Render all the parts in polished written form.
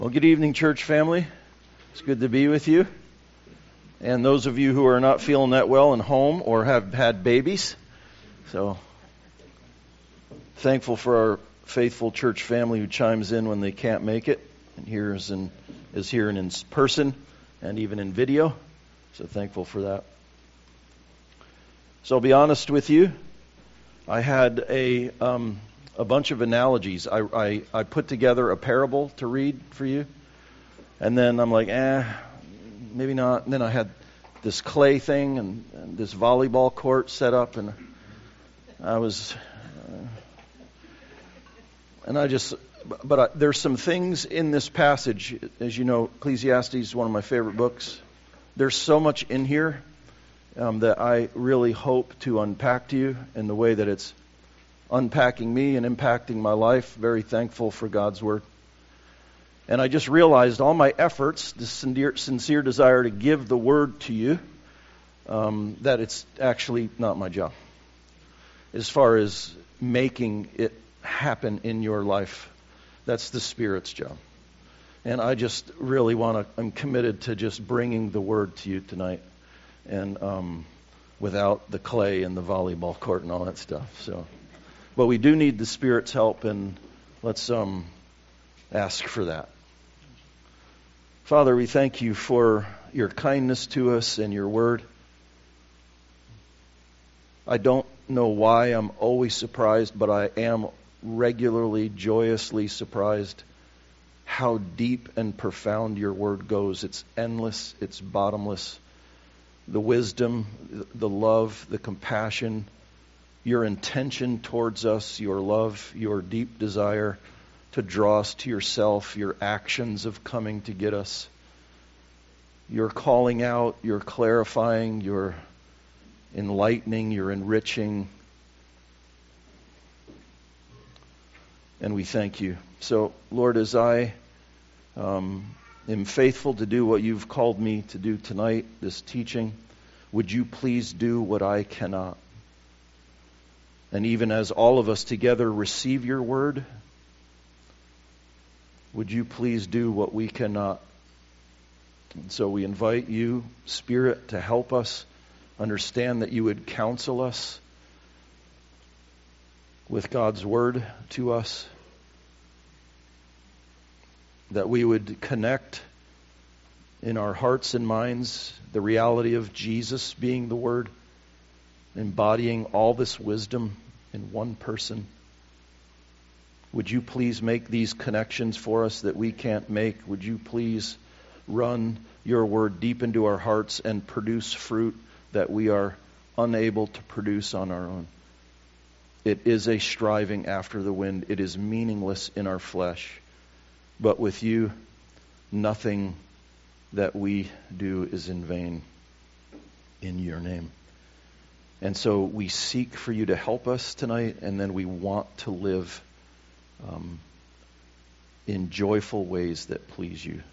Well, good evening, church family. It's good to be with you. And those of you who are not feeling that well and home or have had babies. So, thankful for our faithful church family who chimes in when they can't make it and is here in person and even in video. So thankful for that. So I'll be honest with you. I had a bunch of analogies. I put together a parable to read for you. And then I'm like, maybe not. And then I had this clay thing and this volleyball court set up. And there's some things in this passage. As you know, Ecclesiastes is one of my favorite books. There's so much in here that I really hope to unpack to you in the way that it's unpacking me and impacting my life. Very thankful for God's Word. And I just realized all my efforts, the sincere desire to give the Word to you, that it's actually not my job as far as making it happen in your life. That's the Spirit's job. And I just really I'm committed to just bringing the Word to you tonight. And without the clay and the volleyball court and all that stuff. But we do need the Spirit's help, and let's ask for that. Father, we thank you for your kindness to us and your word. I don't know why I'm always surprised, but I am regularly, joyously surprised how deep and profound your word goes. It's endless, it's bottomless. The wisdom, the love, the compassion, your intention towards us, your love, your deep desire to draw us to yourself, your actions of coming to get us, your calling out, your clarifying, your enlightening, your enriching. And we thank you. So, Lord, as I am faithful to do what you've called me to do tonight, this teaching, would you please do what I cannot? And even as all of us together receive your word, would you please do what we cannot? And so we invite you, Spirit, to help us understand that you would counsel us with God's word to us, that we would connect in our hearts and minds the reality of Jesus being the Word, embodying all this wisdom in one person. Would you please make these connections for us that we can't make? Would you please run your word deep into our hearts and produce fruit that we are unable to produce on our own? It is a striving after the wind. It is meaningless in our flesh. But with you, nothing that we do is in vain in your name. And so we seek for you to help us tonight, and then we want to live in joyful ways that please you.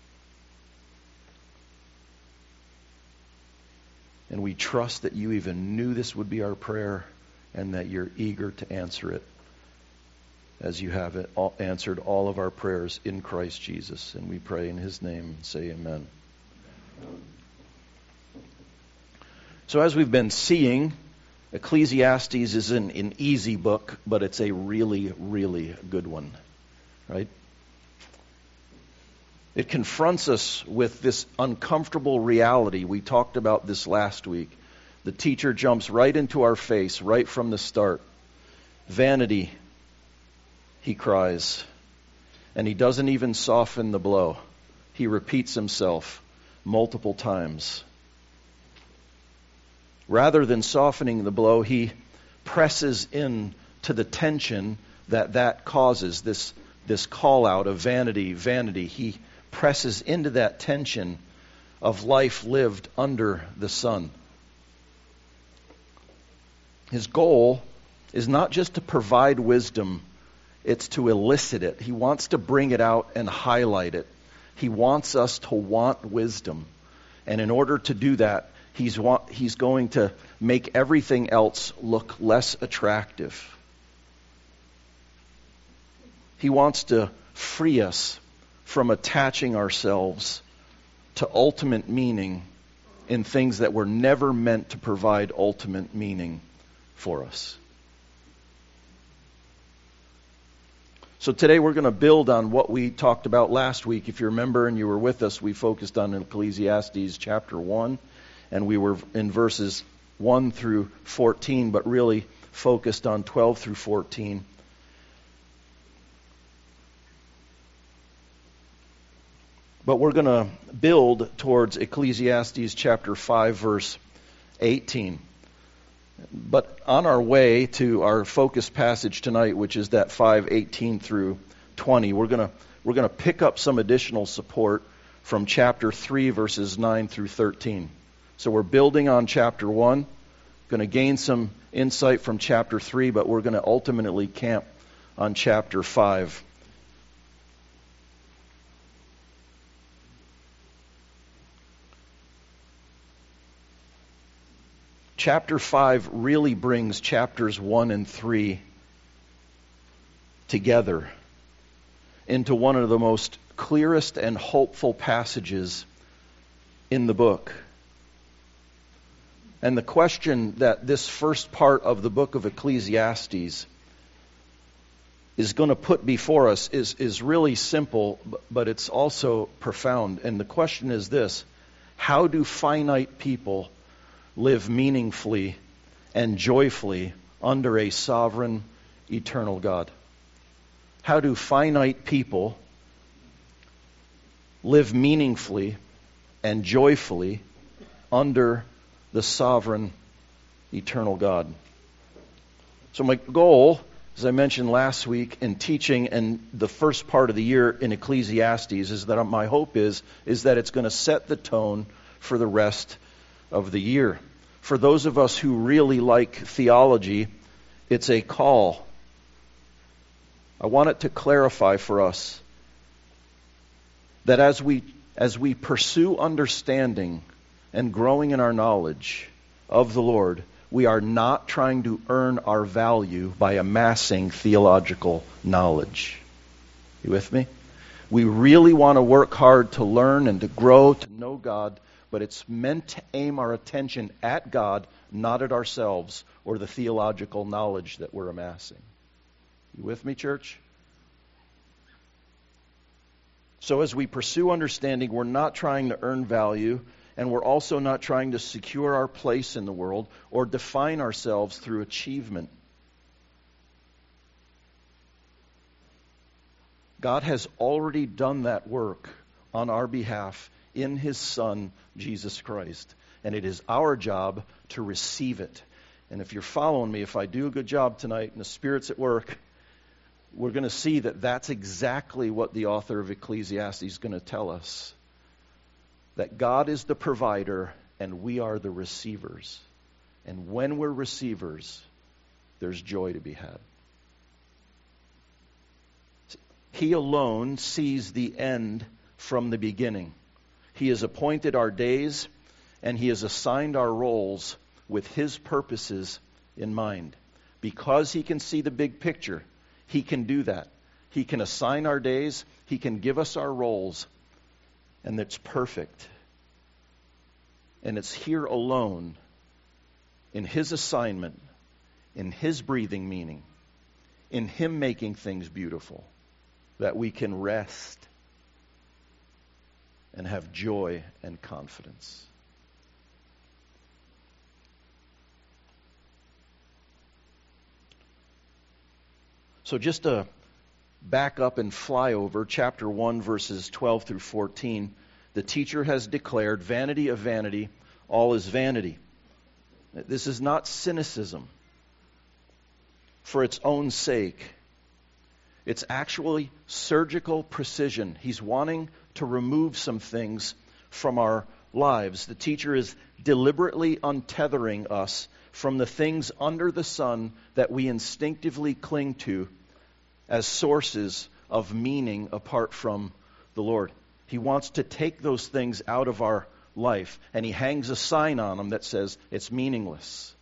And we trust that you even knew this would be our prayer and that you're eager to answer it as you have answered all of our prayers in Christ Jesus. And we pray in his name and say amen. So as we've been seeing, Ecclesiastes isn't an easy book, but it's a really, really good one, right? It confronts us with this uncomfortable reality. We talked about this last week. The teacher jumps right into our face, right from the start. Vanity, he cries. And he doesn't even soften the blow. He repeats himself multiple times. Rather than softening the blow, he presses in to the tension that causes, this call out of vanity. He presses into that tension of life lived under the sun. His goal is not just to provide wisdom, it's to elicit it. He wants to bring it out and highlight it. He wants us to want wisdom. And in order to do that, he's going to make everything else look less attractive. He wants to free us from attaching ourselves to ultimate meaning in things that were never meant to provide ultimate meaning for us. So today we're going to build on what we talked about last week. If you remember and you were with us, we focused on Ecclesiastes chapter 1, and we were in verses 1 through 14, but really focused on 12 through 14. But we're going to build towards Ecclesiastes chapter 5, verse 18. But on our way to our focus passage tonight, which is that 5:18 through 20, we're going to pick up some additional support from chapter 3, verses 9 through 13. So we're building on chapter 1, going to gain some insight from chapter 3, but we're going to ultimately camp on chapter 5. Chapter 5 really brings chapters 1 and 3 together into one of the most clearest and hopeful passages in the book. And the question that this first part of the book of Ecclesiastes is going to put before us is really simple, but it's also profound. And the question is this: how do finite people live meaningfully and joyfully under a sovereign, eternal God? How do finite people live meaningfully and joyfully under the sovereign, eternal God? So my goal, as I mentioned last week in teaching in the first part of the year in Ecclesiastes, is that my hope is that it's going to set the tone for the rest of the year. For those of us who really like theology, it's a call. I want it to clarify for us that as we pursue understanding and growing in our knowledge of the Lord, we are not trying to earn our value by amassing theological knowledge. You with me? We really want to work hard to learn and to grow, to know God, but it's meant to aim our attention at God, not at ourselves or the theological knowledge that we're amassing. You with me, church? So as we pursue understanding, we're not trying to earn value, and we're also not trying to secure our place in the world or define ourselves through achievement. God has already done that work on our behalf in His Son, Jesus Christ. And it is our job to receive it. And if you're following me, if I do a good job tonight and the Spirit's at work, we're going to see that that's exactly what the author of Ecclesiastes is going to tell us. That God is the provider and we are the receivers. And when we're receivers, there's joy to be had. He alone sees the end from the beginning. He has appointed our days, and He has assigned our roles with His purposes in mind. Because He can see the big picture, He can do that. He can assign our days, He can give us our roles, and it's perfect. And it's here alone, in His assignment, in His breathing meaning, in Him making things beautiful, that we can rest and have joy and confidence. So just to back up and fly over chapter 1, verses 12 through 14, the teacher has declared, vanity of vanity, all is vanity. This is not cynicism for its own sake. It's actually surgical precision. He's wanting to remove some things from our lives. The teacher is deliberately untethering us from the things under the sun that we instinctively cling to as sources of meaning apart from the Lord. He wants to take those things out of our life, and He hangs a sign on them that says it's meaningless.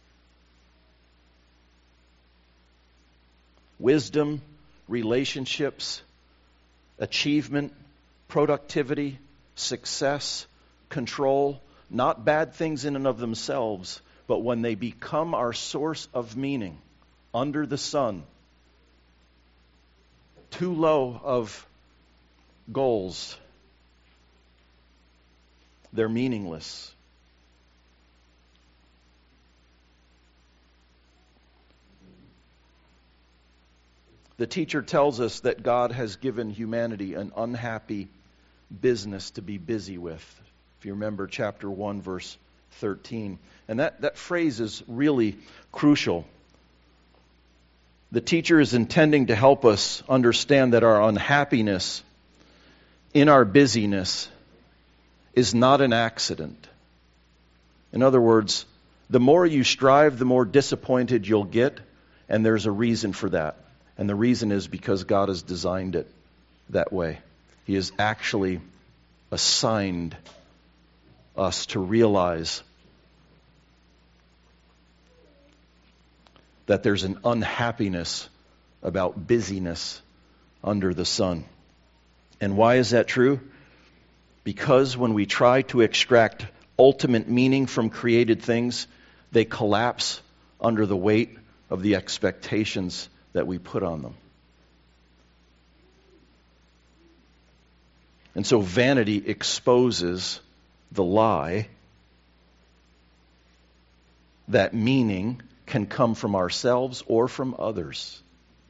Wisdom, relationships, achievement, productivity, success, control, not bad things in and of themselves, but when they become our source of meaning under the sun, too low of goals, they're meaningless. The teacher tells us that God has given humanity an unhappy business to be busy with. If you remember chapter 1, verse 13. And that phrase is really crucial. The teacher is intending to help us understand that our unhappiness in our busyness is not an accident. In other words, the more you strive, the more disappointed you'll get, and there's a reason for that. And the reason is because God has designed it that way. He has actually assigned us to realize that there's an unhappiness about busyness under the sun. And why is that true? Because when we try to extract ultimate meaning from created things, they collapse under the weight of the expectations that we put on them. And so vanity exposes the lie that meaning can come from ourselves or from others.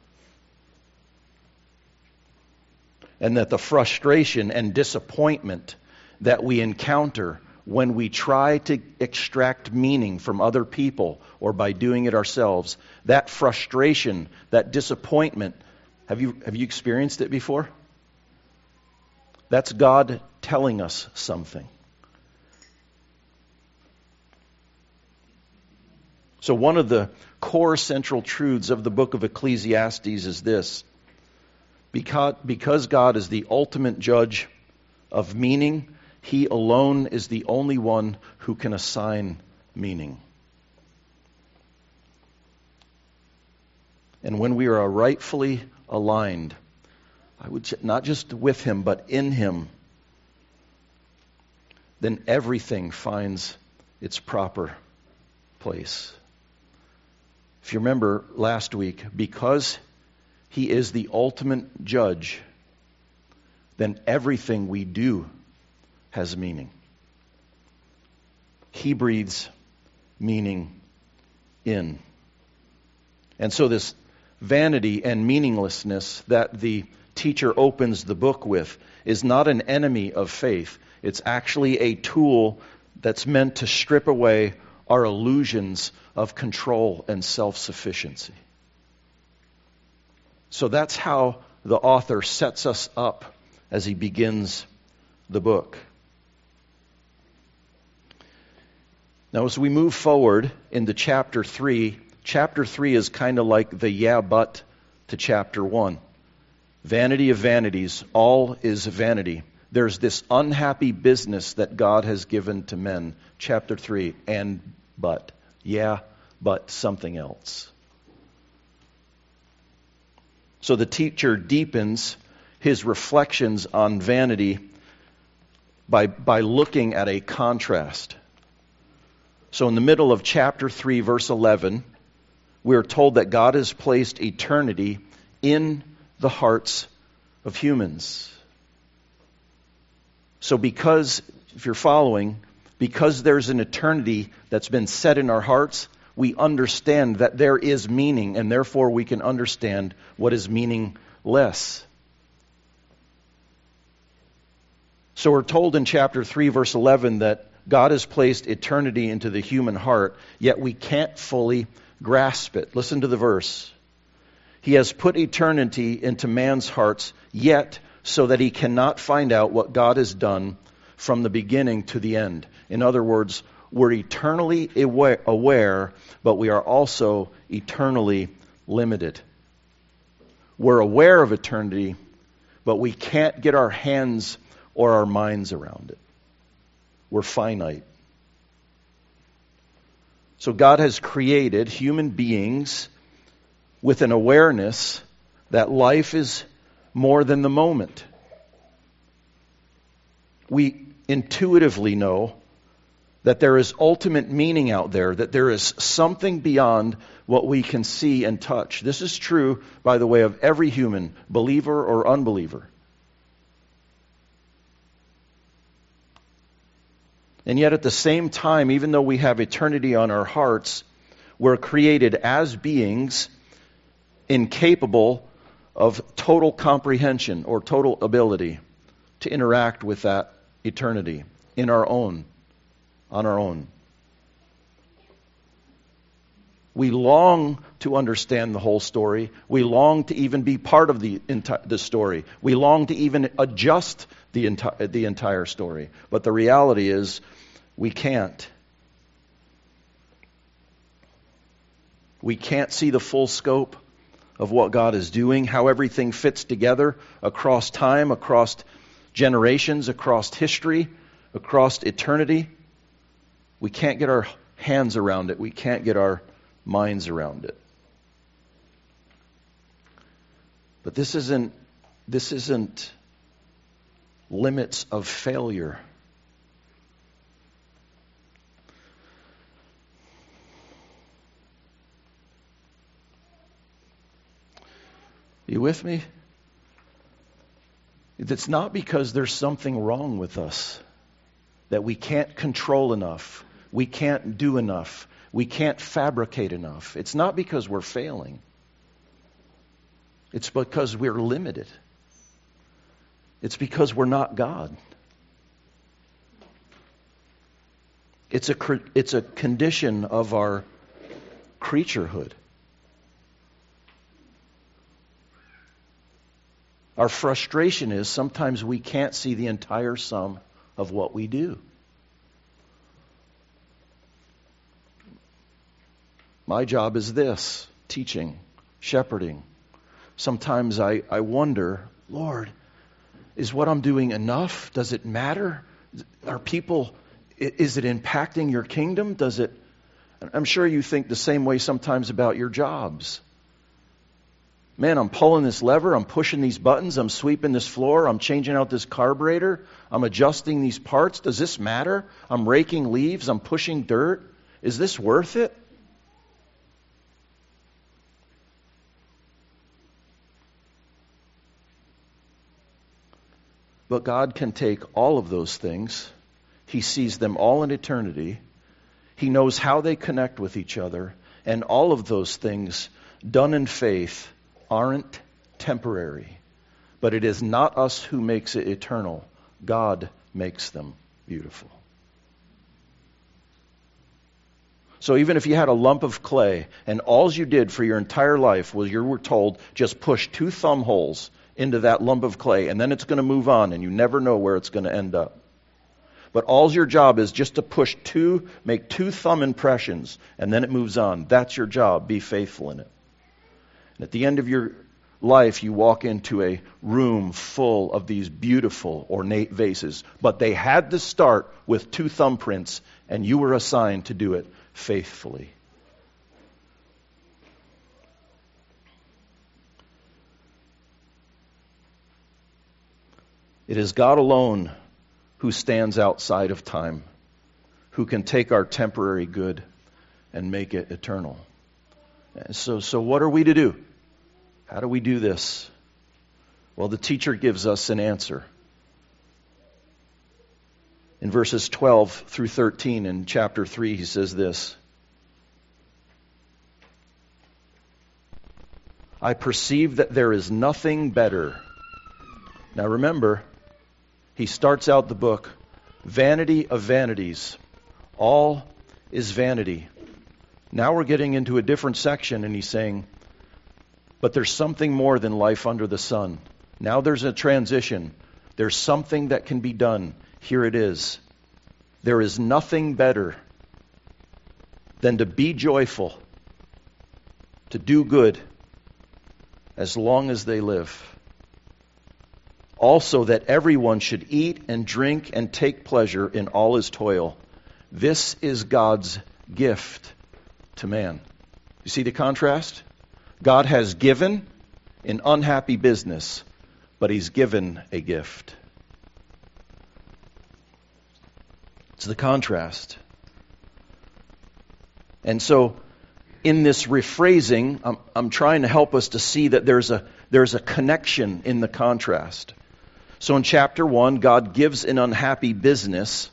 And that the frustration and disappointment that we encounter when we try to extract meaning from other people or by doing it ourselves, that frustration, that disappointment, have you experienced it before? That's God telling us something. So one of the core central truths of the book of Ecclesiastes is this. Because God is the ultimate judge of meaning, He alone is the only one who can assign meaning. And when we are rightfully aligned, not just with Him, but in Him, then everything finds its proper place. If you remember last week, because He is the ultimate judge, then everything we do has meaning. He breathes meaning in. And so this vanity and meaninglessness that the teacher opens the book with is not an enemy of faith. It's actually a tool that's meant to strip away our illusions of control and self-sufficiency. So that's how the author sets us up as he begins the book. Now, as we move forward into chapter 3 is kind of like the yeah, but to chapter 1. Vanity of vanities, all is vanity. There's this unhappy business that God has given to men, chapter 3, and but. Yeah, but something else. So the teacher deepens his reflections on vanity by looking at a contrast. So in the middle of chapter 3, verse 11, we are told that God has placed eternity in the hearts of humans. So because, if you're following, because there's an eternity that's been set in our hearts, we understand that there is meaning, and therefore we can understand what is meaningless. So we're told in chapter 3, verse 11, that God has placed eternity into the human heart, yet we can't fully grasp it. Listen to the verse. He has put eternity into man's hearts, yet so that he cannot find out what God has done from the beginning to the end. In other words, we're eternally aware, but we are also eternally limited. We're aware of eternity, but we can't get our hands or our minds around it. We're finite. So God has created human beings with an awareness that life is more than the moment. we intuitively know that there is ultimate meaning out there, that there is something beyond what we can see and touch. This is true, by the way, of every human, believer or unbeliever. And yet at the same time, even though we have eternity on our hearts, we're created as beings incapable of total comprehension or total ability to interact with that eternity on our own. We long to understand the whole story. We long to even be part of the story. We long to even adjust the entire story. But the reality is, we can't. We can't see the full scope of what God is doing, how everything fits together across time, across generations, across history, across eternity. We can't get our hands around it. We can't get our minds around it. But this isn't limits of failure. Are you with me? It's not because there's something wrong with us, that we can't control enough, we can't do enough, we can't fabricate enough. It's not because we're failing. It's because we're limited. It's because we're not God. It's a condition of our creaturehood. Our frustration is sometimes we can't see the entire sum of what we do. My job is this: teaching, shepherding. Sometimes I wonder, Lord, is what I'm doing enough? Does it matter? Is it impacting your kingdom? I'm sure you think the same way sometimes about your jobs. Man, I'm pulling this lever, I'm pushing these buttons, I'm sweeping this floor, I'm changing out this carburetor, I'm adjusting these parts. Does this matter? I'm raking leaves, I'm pushing dirt. Is this worth it? But God can take all of those things. He sees them all in eternity. He knows how they connect with each other. And all of those things, done in faith, aren't temporary. But it is not us who makes it eternal. God makes them beautiful. So even if you had a lump of clay and all you did for your entire life was, you were told, just push 2 thumb holes into that lump of clay and then it's going to move on and you never know where it's going to end up. But all your job is just to make 2 thumb impressions and then it moves on. That's your job. Be faithful in it. And at the end of your life, you walk into a room full of these beautiful, ornate vases. But they had to start with 2 thumbprints, and you were assigned to do it faithfully. It is God alone who stands outside of time, who can take our temporary good and make it eternal. So what are we to do? How do we do this? Well, the teacher gives us an answer. In verses 12 through 13 in chapter 3, he says this: I perceive that there is nothing better. Now remember, he starts out the book, vanity of vanities. All is vanity. Now we're getting into a different section, and he's saying, but there's something more than life under the sun. Now there's a transition. There's something that can be done. Here it is. There is nothing better than to be joyful, to do good, as long as they live. Also that everyone should eat and drink and take pleasure in all his toil. This is God's gift to man. You see the contrast? God has given an unhappy business, but he's given a gift. It's the contrast. And so, in this rephrasing, I'm trying to help us to see that there's a connection in the contrast. So in chapter 1, God gives an unhappy business,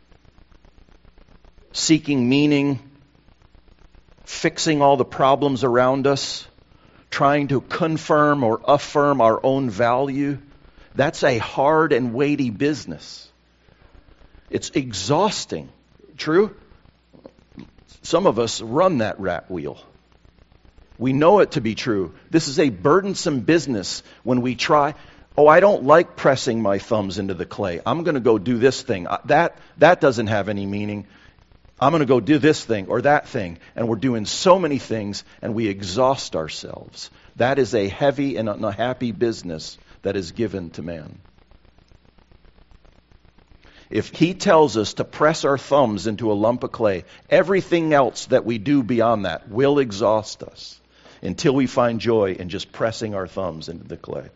seeking meaning, fixing all the problems around us, trying to confirm or affirm our own value. That's a hard and weighty business. It's exhausting. True? Some of us run that rat wheel. We know it to be true. This is a burdensome business when we try. Oh, I don't like pressing my thumbs into the clay. I'm going to go do this thing. That doesn't have any meaning. I'm going to go do this thing or that thing. And we're doing so many things and we exhaust ourselves. That is a heavy and unhappy business that is given to man. If he tells us to press our thumbs into a lump of clay, everything else that we do beyond that will exhaust us until we find joy in just pressing our thumbs into the clay.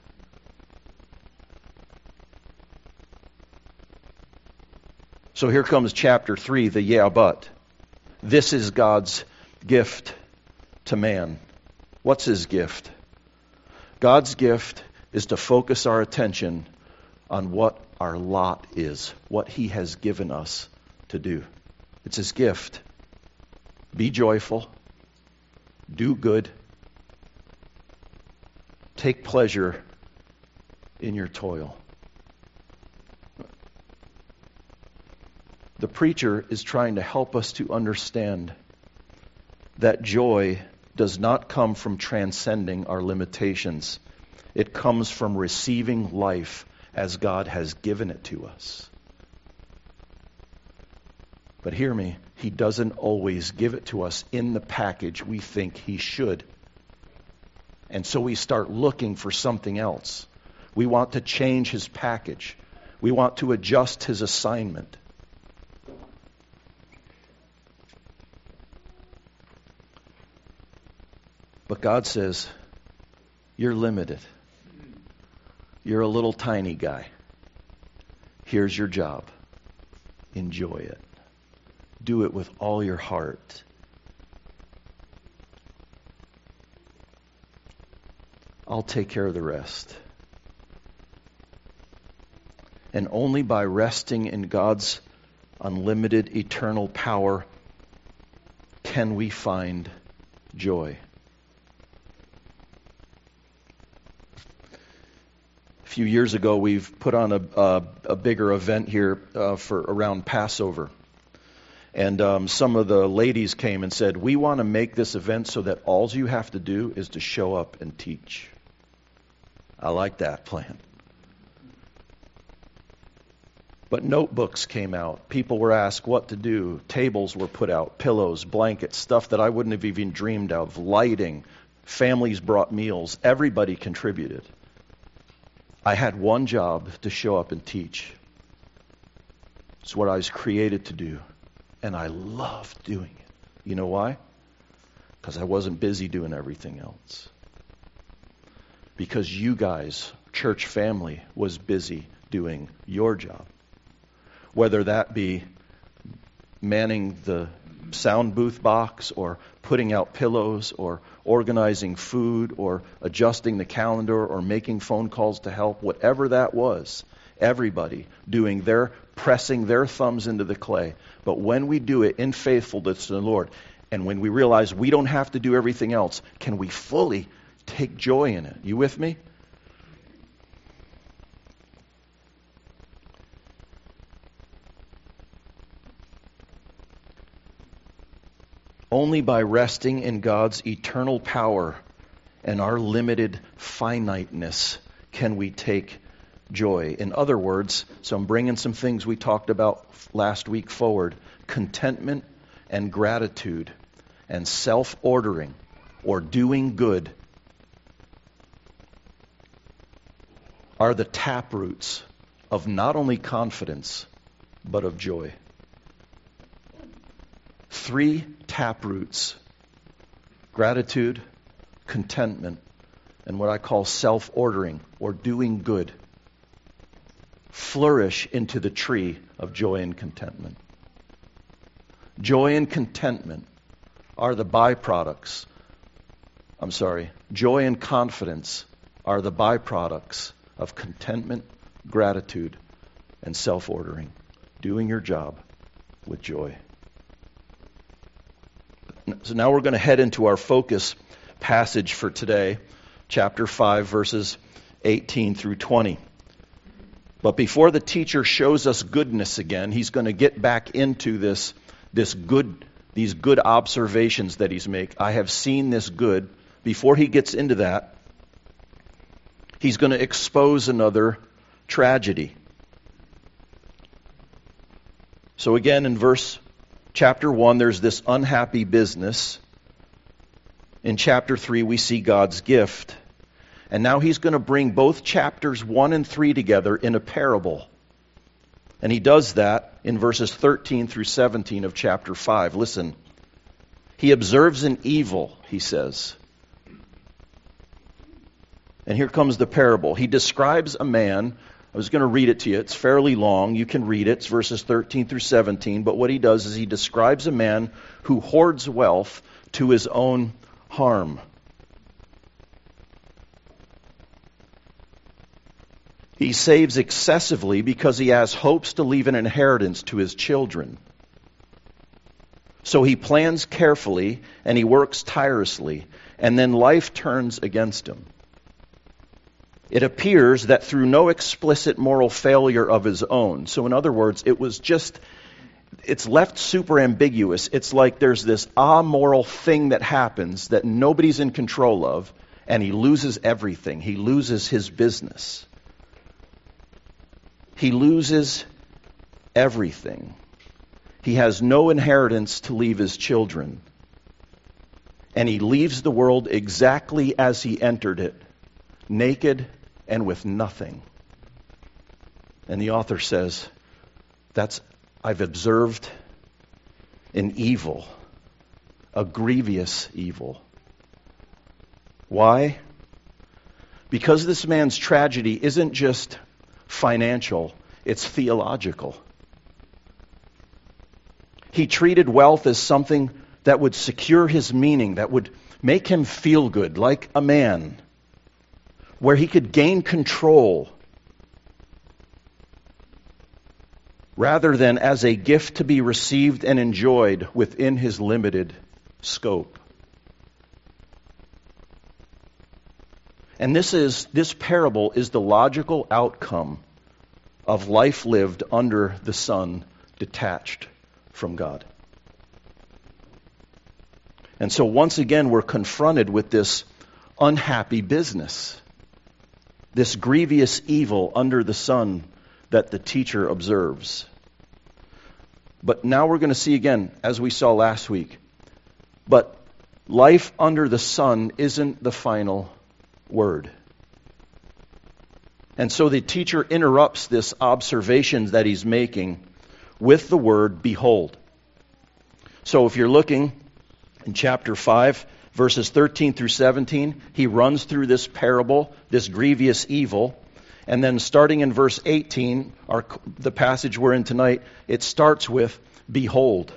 So here comes chapter 3, the yeah, but. This is God's gift to man. What's his gift? God's gift is to focus our attention on what our lot is, what he has given us to do. It's his gift. Be joyful. Do good. Take pleasure in your toil. The preacher is trying to help us to understand that joy does not come from transcending our limitations. It comes from receiving life as God has given it to us. But hear me, he doesn't always give it to us in the package we think he should. And so we start looking for something else. We want to change his package. We want to adjust his assignment. But God says, you're limited. You're a little tiny guy. Here's your job. Enjoy it. Do it with all your heart. I'll take care of the rest. And only by resting in God's unlimited eternal power can we find joy. A few years ago, we've put on a bigger event here for around Passover. And some of the ladies came and said, we want to make this event so that all you have to do is to show up and teach. I like that plan. But notebooks came out. People were asked what to do. Tables were put out, pillows, blankets, stuff that I wouldn't have even dreamed of, lighting. Families brought meals. Everybody contributed. I had one job, to show up and teach. It's what I was created to do. And I loved doing it. You know why? Because I wasn't busy doing everything else. Because you guys, church family, was busy doing your job. Whether that be manning the sound booth box or putting out pillows or organizing food or adjusting the calendar or making phone calls to help, whatever that was, everybody pressing their thumbs into the clay. But when we do it in faithfulness to the Lord, and when we realize we don't have to do everything else, can we fully take joy in it? You with me? Only by resting in God's eternal power and our limited finiteness can we take joy. In other words, so I'm bringing some things we talked about last week forward. Contentment and gratitude and self-ordering or doing good are the taproots of not only confidence, but of joy. 3 taproots: gratitude, contentment, and what I call self-ordering or doing good flourish into the tree of joy and contentment. Joy and contentment are the byproducts. Joy and confidence are the byproducts of contentment, gratitude, and self-ordering. Doing your job with joy. So now we're going to head into our focus passage for today, chapter 5, verses 18 through 20. But before the teacher shows us goodness again, he's going to get back into these good observations that he's made. I have seen this good. Before he gets into that, he's going to expose another tragedy. So again, in chapter 1, there's this unhappy business. In chapter 3, we see God's gift. And now he's going to bring both chapters 1 and 3 together in a parable. And he does that in verses 13 through 17 of chapter 5. Listen. He observes an evil, he says. And here comes the parable. He describes a man. I was going to read it to you. It's fairly long. You can read it. It's verses 13 through 17. But what he does is he describes a man who hoards wealth to his own harm. He saves excessively because he has hopes to leave an inheritance to his children. So he plans carefully and he works tirelessly, and then life turns against him. It appears that through no explicit moral failure of his own. So in other words, it's left super ambiguous. It's like there's this amoral thing that happens that nobody's in control of, and he loses everything. He loses his business. He loses everything. He has no inheritance to leave his children. And he leaves the world exactly as he entered it, naked and with nothing. And the author says, I've observed an evil, a grievous evil. Why? Because this man's tragedy isn't just financial, it's theological. He treated wealth as something that would secure his meaning, that would make him feel good, like a man, where he could gain control, rather than as a gift to be received and enjoyed within his limited scope. And this parable is the logical outcome of life lived under the sun, detached from God. And so once again, we're confronted with this unhappy business, this grievous evil under the sun that the teacher observes. But now we're going to see again, as we saw last week, but life under the sun isn't the final word. And so the teacher interrupts this observation that he's making with the word, behold. So if you're looking in chapter 5, verses 13 through 17, he runs through this parable, this grievous evil. And then starting in verse 18, the passage we're in tonight, it starts with, behold.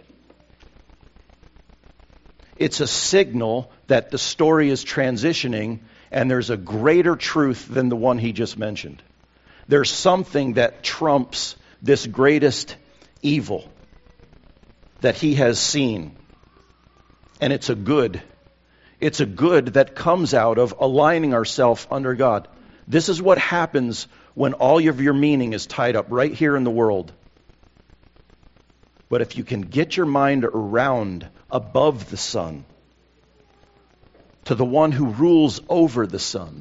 It's a signal that the story is transitioning and there's a greater truth than the one he just mentioned. There's something that trumps this greatest evil that he has seen. And it's a good. It's a good that comes out of aligning ourselves under God. This is what happens when all of your meaning is tied up right here in the world. But if you can get your mind around above the sun, to the one who rules over the sun,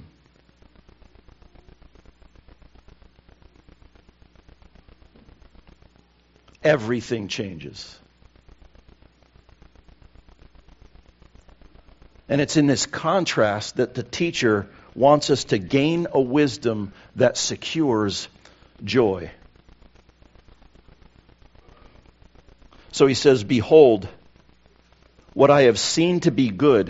everything changes. And it's in this contrast that the teacher wants us to gain a wisdom that secures joy. So he says, behold, what I have seen to be good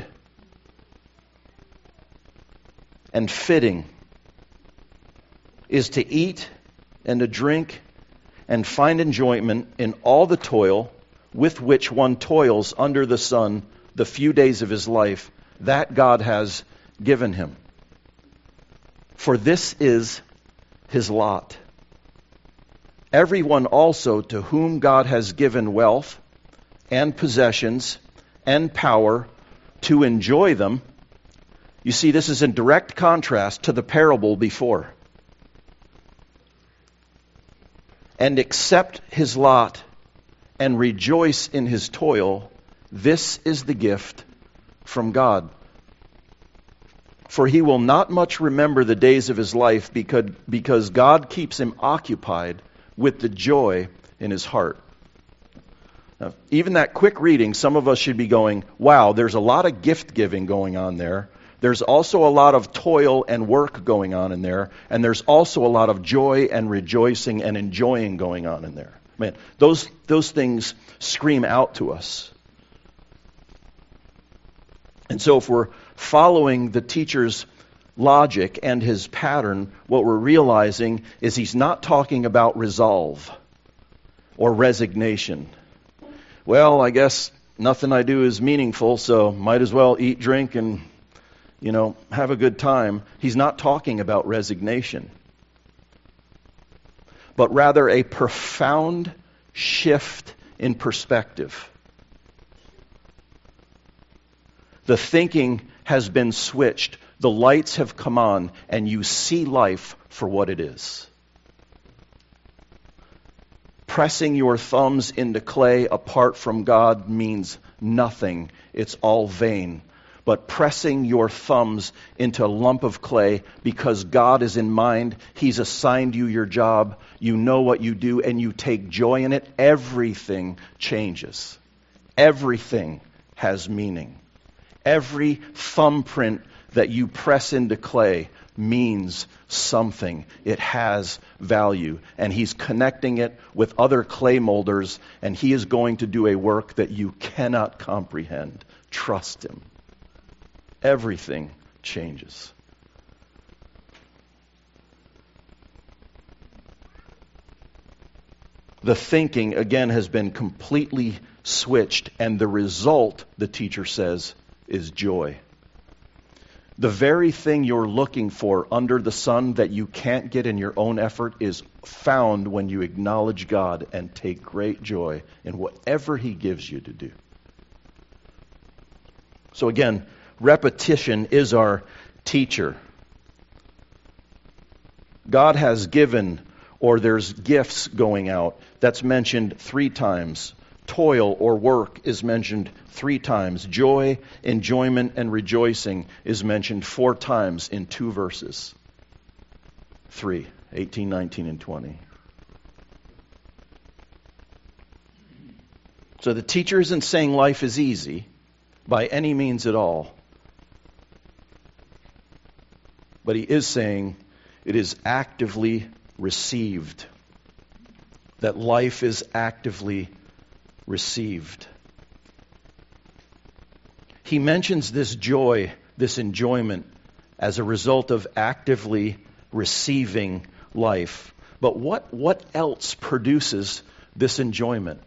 and fitting is to eat and to drink and find enjoyment in all the toil with which one toils under the sun the few days of his life that God has given him. For this is his lot. Everyone also to whom God has given wealth and possessions and power to enjoy them. You see, this is in direct contrast to the parable before. And accept his lot and rejoice in his toil. This is the gift from God. For he will not much remember the days of his life because God keeps him occupied with the joy in his heart. Now, even that quick reading, some of us should be going, wow, there's a lot of gift giving going on there. There's also a lot of toil and work going on in there. And there's also a lot of joy and rejoicing and enjoying going on in there. Man, those things scream out to us. And so if we're following the teacher's logic and his pattern, what we're realizing is he's not talking about resolve or resignation. Well, I guess nothing I do is meaningful, so might as well eat, drink, and, have a good time. He's not talking about resignation, but rather a profound shift in perspective. The thinking has been switched. The lights have come on, and you see life for what it is. Pressing your thumbs into clay apart from God means nothing. It's all vain. But pressing your thumbs into a lump of clay because God is in mind, He's assigned you your job, you know what you do, and you take joy in it, everything changes. Everything has meaning. Every thumbprint that you press into clay means something. It has value. And He's connecting it with other clay molders, and He is going to do a work that you cannot comprehend. Trust Him. Everything changes. The thinking, again, has been completely switched, and the result, the teacher says, is joy. The very thing you're looking for under the sun that you can't get in your own effort is found when you acknowledge God and take great joy in whatever He gives you to do. So again, repetition is our teacher. God has given, or there's gifts going out. That's mentioned 3 times. Toil or work is mentioned 3 times. Joy, enjoyment, and rejoicing is mentioned 4 times in 2 verses. 3, 18, 19, and 20. So the teacher isn't saying life is easy by any means at all. But he is saying it is actively received. That life is actively received. He mentions this joy, this enjoyment, as a result of actively receiving life. But what else produces this enjoyment?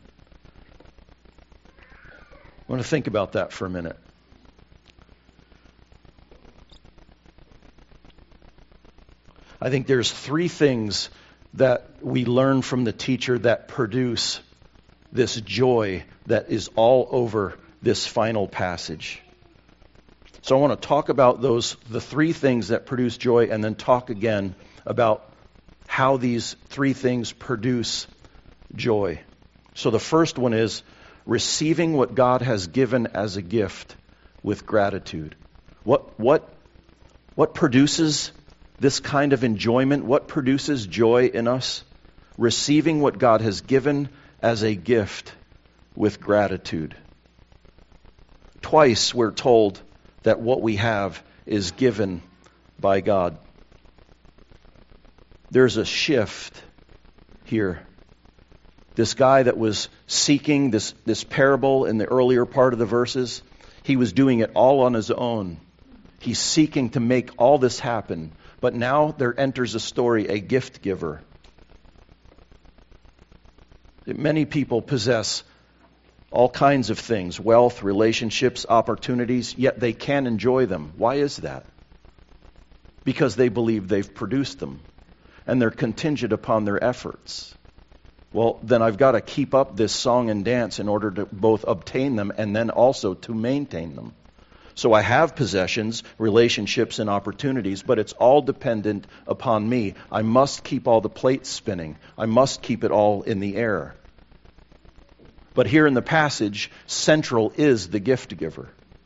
I want to think about that for a minute. I think there's 3 things that we learn from the teacher that produce this joy that is all over this final passage. So I want to talk about the 3 things that produce joy, and then talk again about how these 3 things produce joy. So the first one is receiving what God has given as a gift with gratitude. What produces this kind of enjoyment? What produces joy in us? Receiving what God has given as a gift with gratitude. Twice we're told that what we have is given by God. There's a shift here. This guy that was seeking this parable in the earlier part of the verses, he was doing it all on his own. He's seeking to make all this happen. But now there enters a story, a gift giver. Many people possess all kinds of things, wealth, relationships, opportunities, yet they can't enjoy them. Why is that? Because they believe they've produced them, and they're contingent upon their efforts. Well, then I've got to keep up this song and dance in order to both obtain them and then also to maintain them. So I have possessions, relationships, and opportunities, but it's all dependent upon me. I must keep all the plates spinning. I must keep it all in the air. But here in the passage, central is the gift giver.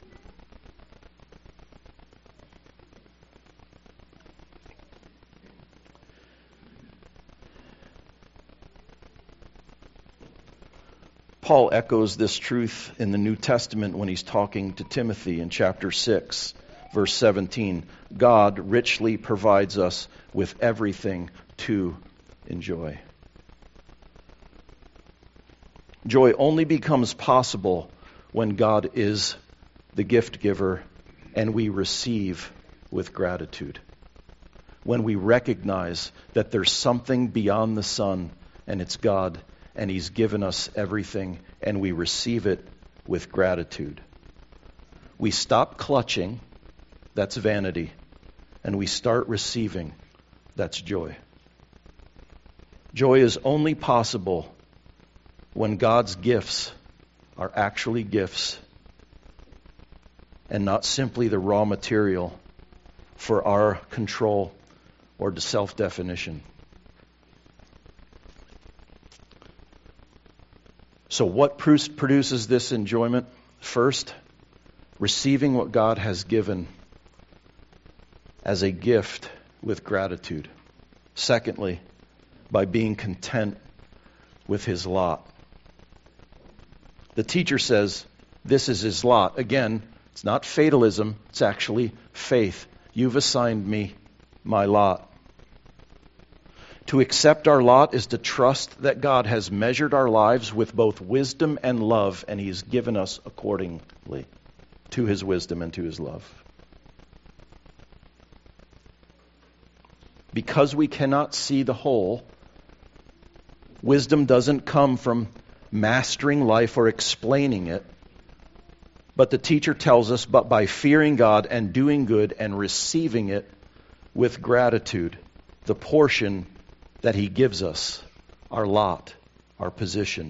Paul echoes this truth in the New Testament when he's talking to Timothy in chapter 6, verse 17. God richly provides us with everything to enjoy. Joy only becomes possible when God is the gift giver and we receive with gratitude. When we recognize that there's something beyond the sun and it's God, and He's given us everything, and we receive it with gratitude. We stop clutching, that's vanity, and we start receiving, that's joy. Joy is only possible when God's gifts are actually gifts and not simply the raw material for our control or self-definition. So what produces this enjoyment? First, receiving what God has given as a gift with gratitude. Secondly, by being content with his lot. The teacher says, this is his lot. Again, it's not fatalism, it's actually faith. You've assigned me my lot. To accept our lot is to trust that God has measured our lives with both wisdom and love, and He's given us accordingly to His wisdom and to His love. Because we cannot see the whole, wisdom doesn't come from mastering life or explaining it, but the teacher tells us, but by fearing God and doing good and receiving it with gratitude, the portion that He gives us, our lot, our position.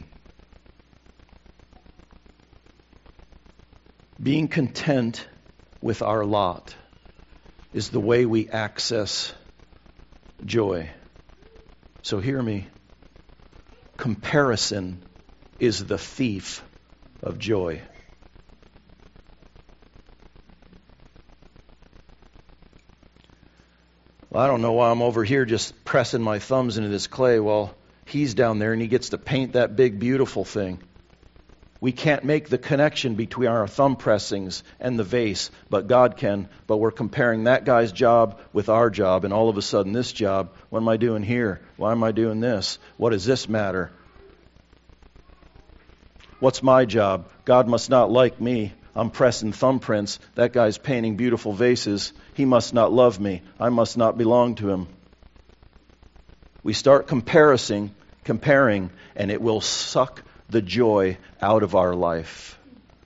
Being content with our lot is the way we access joy. So hear me. Comparison is the thief of joy. I don't know why I'm over here just pressing my thumbs into this clay while he's down there and he gets to paint that big, beautiful thing. We can't make the connection between our thumb pressings and the vase, but God can. But we're comparing that guy's job with our job, and all of a sudden this job, what am I doing here? Why am I doing this? What does this matter? What's my job? God must not like me. I'm pressing thumbprints. That guy's painting beautiful vases. He must not love me. I must not belong to him. We start comparing, and it will suck the joy out of our life.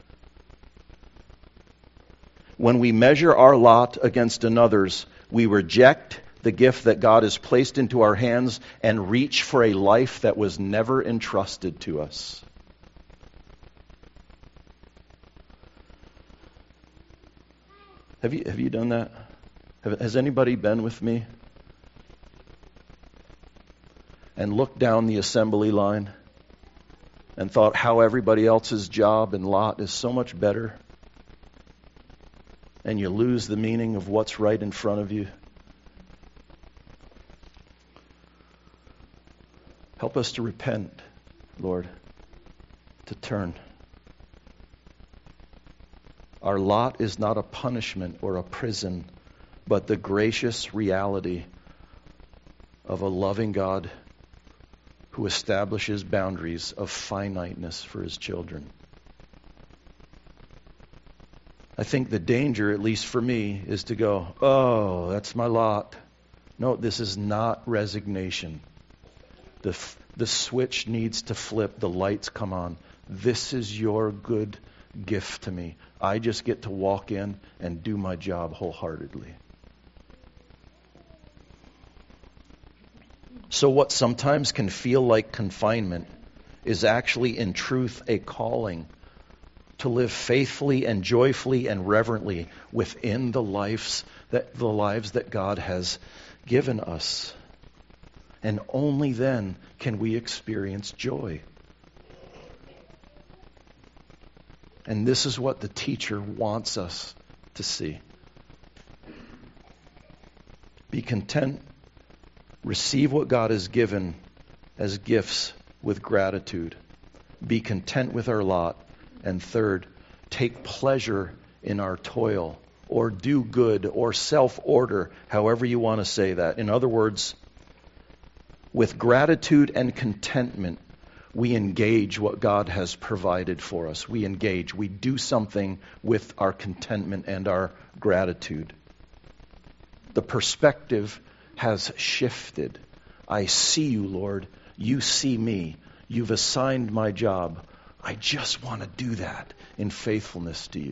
When we measure our lot against another's, we reject the gift that God has placed into our hands and reach for a life that was never entrusted to us. Have you done that? Has anybody been with me and looked down the assembly line and thought how everybody else's job and lot is so much better, and you lose the meaning of what's right in front of you? Help us to repent, Lord, to turn. Our lot is not a punishment or a prison, but the gracious reality of a loving God who establishes boundaries of finiteness for His children. I think the danger, at least for me, is to go, oh, that's my lot. No, this is not resignation. The switch needs to flip. The lights come on. This is your good gift to me. I just get to walk in and do my job wholeheartedly. So what sometimes can feel like confinement is actually in truth a calling to live faithfully and joyfully and reverently within the lives that God has given us. And only then can we experience joy. And this is what the teacher wants us to see. Be content. Receive what God has given as gifts with gratitude. Be content with our lot. And third, take pleasure in our toil, or do good, or self-order, however you want to say that. In other words, with gratitude and contentment, we engage what God has provided for us. We engage. We do something with our contentment and our gratitude. The perspective has shifted. I see you, Lord. You see me. You've assigned my job. I just want to do that in faithfulness to you.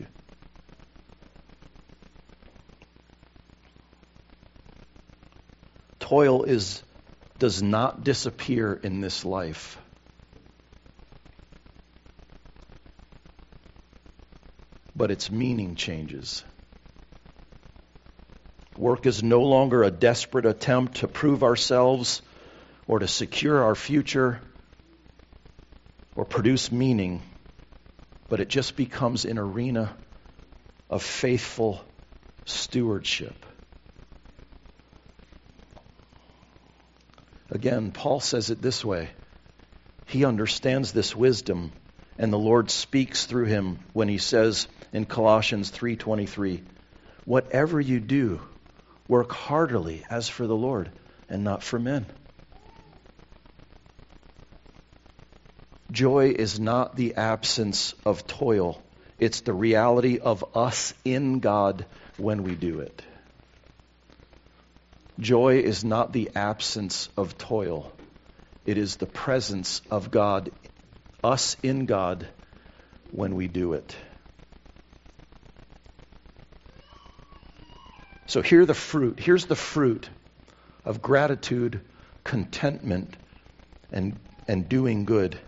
Toil does not disappear in this life. But its meaning changes. Work is no longer a desperate attempt to prove ourselves or to secure our future or produce meaning, but it just becomes an arena of faithful stewardship. Again, Paul says it this way. He understands this wisdom, and the Lord speaks through him when he says in Colossians 3:23, "Whatever you do, work heartily as for the Lord and not for men." Joy is not the absence of toil. It's the reality of us in God when we do it. Joy is not the absence of toil. It is the presence of God, us in God, when we do it. So here's the fruit of gratitude, contentment, and doing good.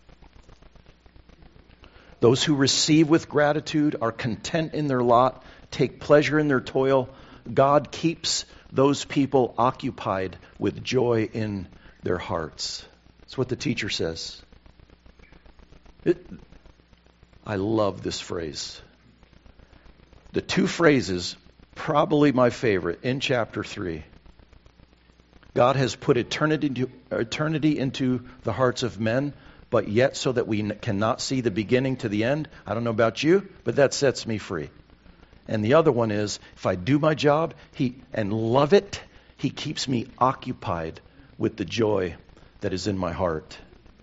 Those who receive with gratitude are content in their lot, take pleasure in their toil. God keeps those people occupied with joy in their hearts. That's what the teacher says. I love this phrase. The two phrases, probably my favorite, in chapter 3. God has put eternity into the hearts of men, but yet so that we cannot see the beginning to the end. I don't know about you, but that sets me free. And the other one is, if I do my job and love it, He keeps me occupied with the joy that is in my heart.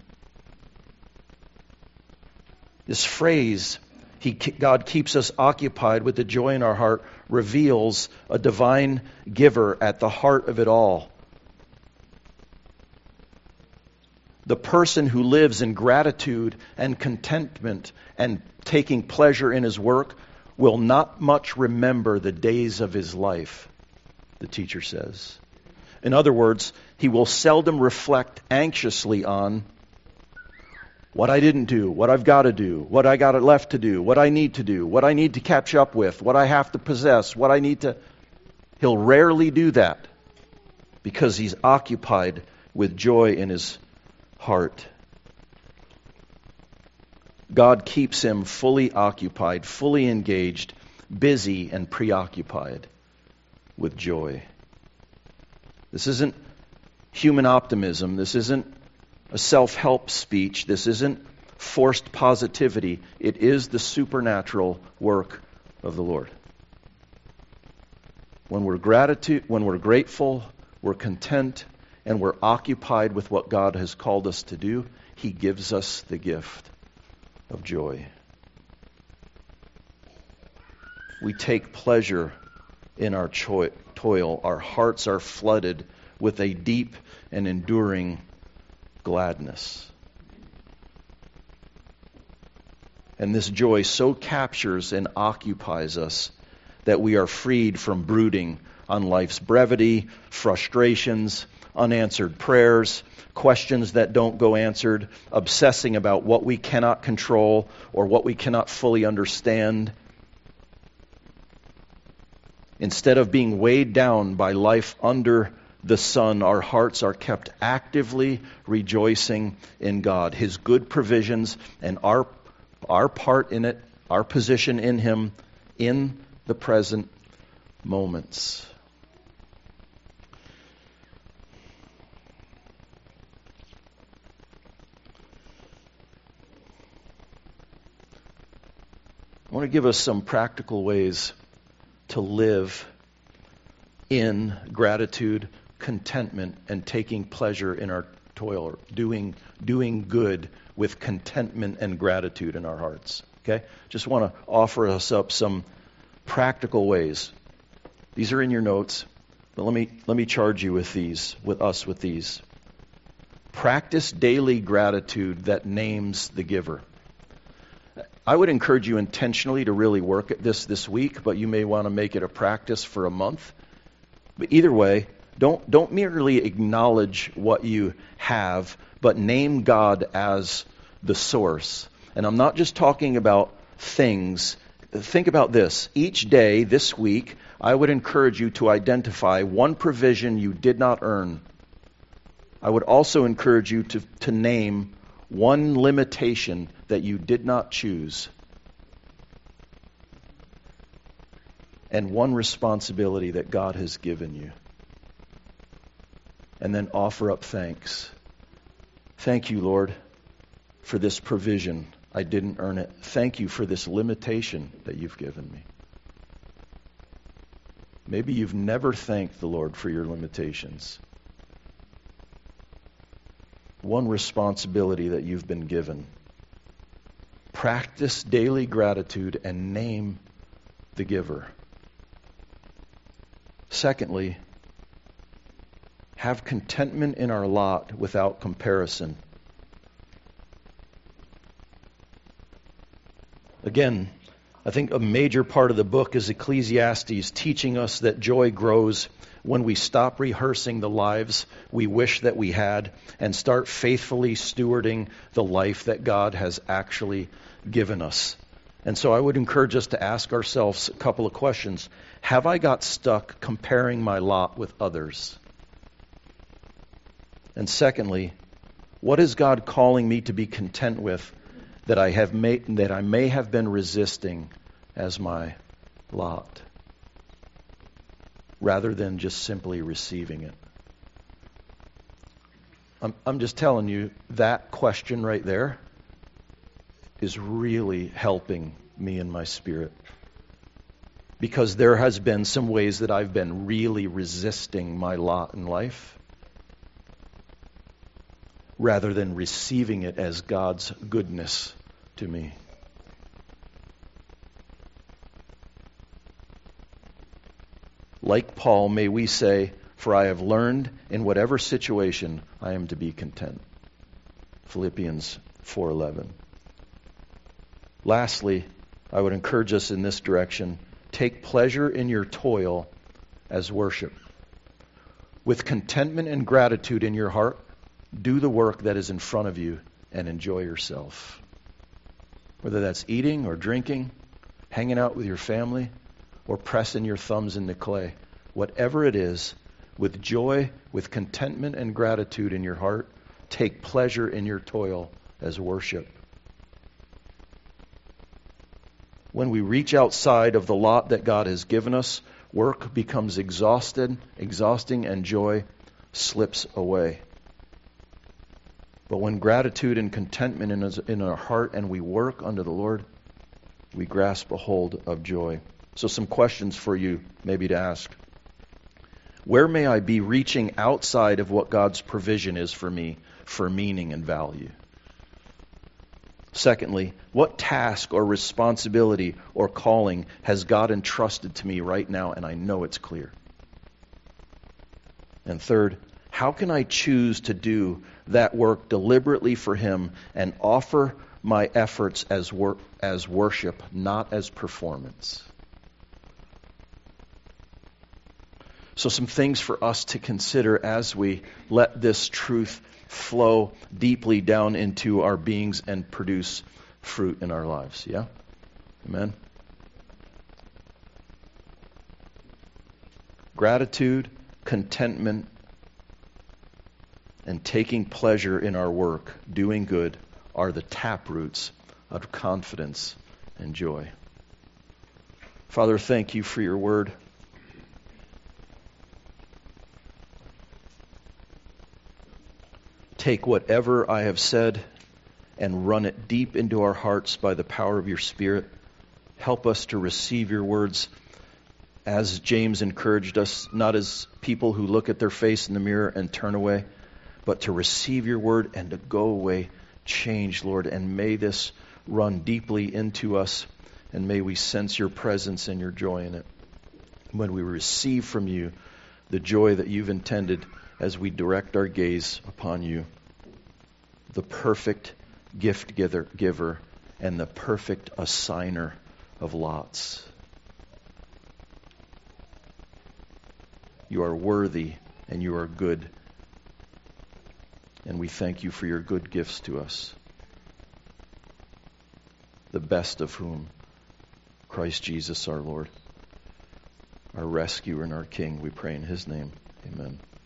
This phrase, God keeps us occupied with the joy in our heart, reveals a divine giver at the heart of it all. The person who lives in gratitude and contentment and taking pleasure in his work will not much remember the days of his life, the teacher says. In other words, he will seldom reflect anxiously on what I didn't do, what I've got to do, what I got left to do, what I need to do, what I need to catch up with, what I have to possess, what I need to... He'll rarely do that because he's occupied with joy in his heart. God keeps him fully occupied, fully engaged, busy and preoccupied with joy. This isn't human optimism. This isn't a self-help speech. This isn't forced positivity. It is the supernatural work of the Lord. When we're grateful, we're content, and we're occupied with what God has called us to do, He gives us the gift of joy. We take pleasure in our toil. Our hearts are flooded with a deep and enduring gladness. And this joy so captures and occupies us that we are freed from brooding on life's brevity, frustrations, unanswered prayers, questions that don't go answered, obsessing about what we cannot control or what we cannot fully understand. Instead of being weighed down by life under the sun, our hearts are kept actively rejoicing in God, His good provisions, and our part in it, our position in Him in the present moments. I want to give us some practical ways to live in gratitude, contentment, and taking pleasure in our toil, or doing good with contentment and gratitude in our hearts. Okay? Just want to offer us up some practical ways. These are in your notes, but let me charge you with these, with these. Practice daily gratitude that names the giver. I would encourage you intentionally to really work at this week, but you may want to make it a practice for a month. But either way, don't merely acknowledge what you have, but name God as the source. And I'm not just talking about things. Think about this. Each day this week, I would encourage you to identify one provision you did not earn. I would also encourage you to name one limitation that you did not choose, and one responsibility that God has given you. And then offer up thanks. Thank you, Lord, for this provision. I didn't earn it. Thank you for this limitation that you've given me. Maybe you've never thanked the Lord for your limitations. One responsibility that you've been given. Practice daily gratitude and name the giver. Secondly, have contentment in our lot without comparison. Again, I think a major part of the book is Ecclesiastes, teaching us that joy grows when we stop rehearsing the lives we wish that we had and start faithfully stewarding the life that God has actually given us. And so I would encourage us to ask ourselves a couple of questions. Have I got stuck comparing my lot with others? And secondly, what is God calling me to be content with that I may have been resisting as my lot, rather than just simply receiving it? I'm just telling you, that question right there is really helping me in my spirit. Because there has been some ways that I've been really resisting my lot in life, rather than receiving it as God's goodness to me. Like Paul, may we say, "For I have learned in whatever situation I am to be content." Philippians 4:11. Lastly, I would encourage us in this direction. Take pleasure in your toil as worship. With contentment and gratitude in your heart, do the work that is in front of you and enjoy yourself. Whether that's eating or drinking, hanging out with your family, or pressing your thumbs in the clay. Whatever it is, with joy, with contentment and gratitude in your heart, take pleasure in your toil as worship. When we reach outside of the lot that God has given us, work becomes exhausting, and joy slips away. But when gratitude and contentment is in our heart and we work unto the Lord, we grasp a hold of joy. So some questions for you maybe to ask. Where may I be reaching outside of what God's provision is for me for meaning and value? Secondly, what task or responsibility or calling has God entrusted to me right now and I know it's clear? And third, How can I choose to do that work deliberately for Him and offer my efforts as worship, not as performance? So some things for us to consider as we let this truth flow deeply down into our beings and produce fruit in our lives. Yeah? Amen? Gratitude, contentment, and taking pleasure in our work, doing good, are the taproots of confidence and joy. Father, thank you for your word. Take whatever I have said and run it deep into our hearts by the power of your Spirit. Help us to receive your words as James encouraged us, not as people who look at their face in the mirror and turn away, but to receive your word and to go away changed, Lord. And may this run deeply into us, and may we sense your presence and your joy in it. When we receive from you the joy that you've intended as we direct our gaze upon you, the perfect gift giver and the perfect assigner of lots. You are worthy and you are good. And we thank you for your good gifts to us. The best of whom, Christ Jesus our Lord, our rescuer and our King. We pray in his name. Amen.